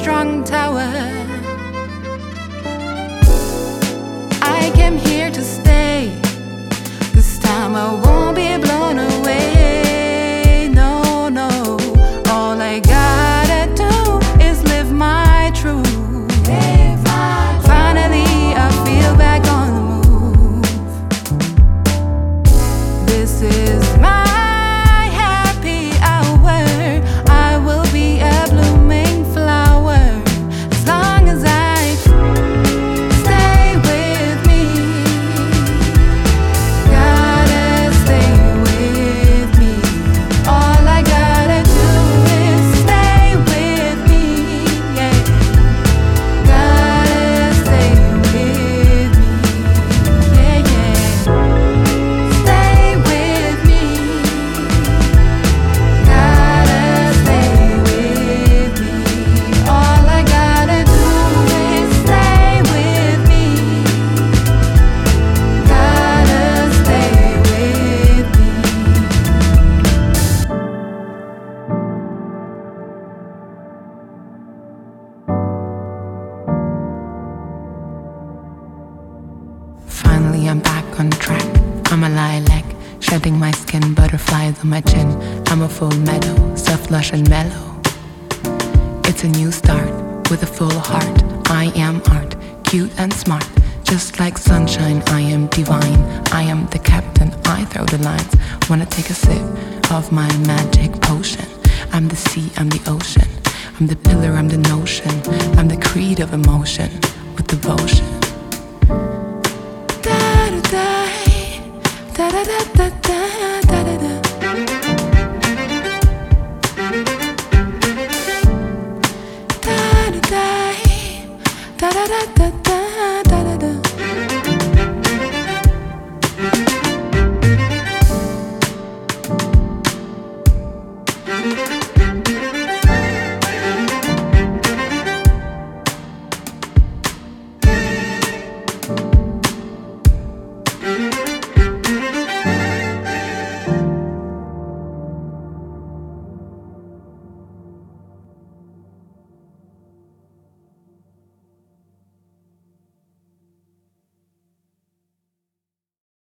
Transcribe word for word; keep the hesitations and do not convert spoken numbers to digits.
strong tower. I came here to stay. This time I won't be blown away. No, no. All I gotta do is live my truth. Finally, I feel back on the move. This is my happy hour. I will be a blooming flower as long as I stay with me. Gotta stay with me. All I gotta do is stay with me. Yeah. Gotta stay with me. Yeah, yeah. Stay with me. Gotta stay with me. All I gotta do is stay with me. Gotta stay with me. Finally, I'm back on track. I'm a lilac, shedding my skin, butterflies on my chin. I'm a full meadow, soft, lush, and mellow. It's a new start with a full heart. I am art, cute and smart. Just like sunshine, I am divine. I am the captain, I throw the lines. Wanna take a sip of my magic potion. I'm the sea, I'm the ocean. I'm the pillar, I'm the notion. I'm the creed of emotion with devotion. Da da da da da da da.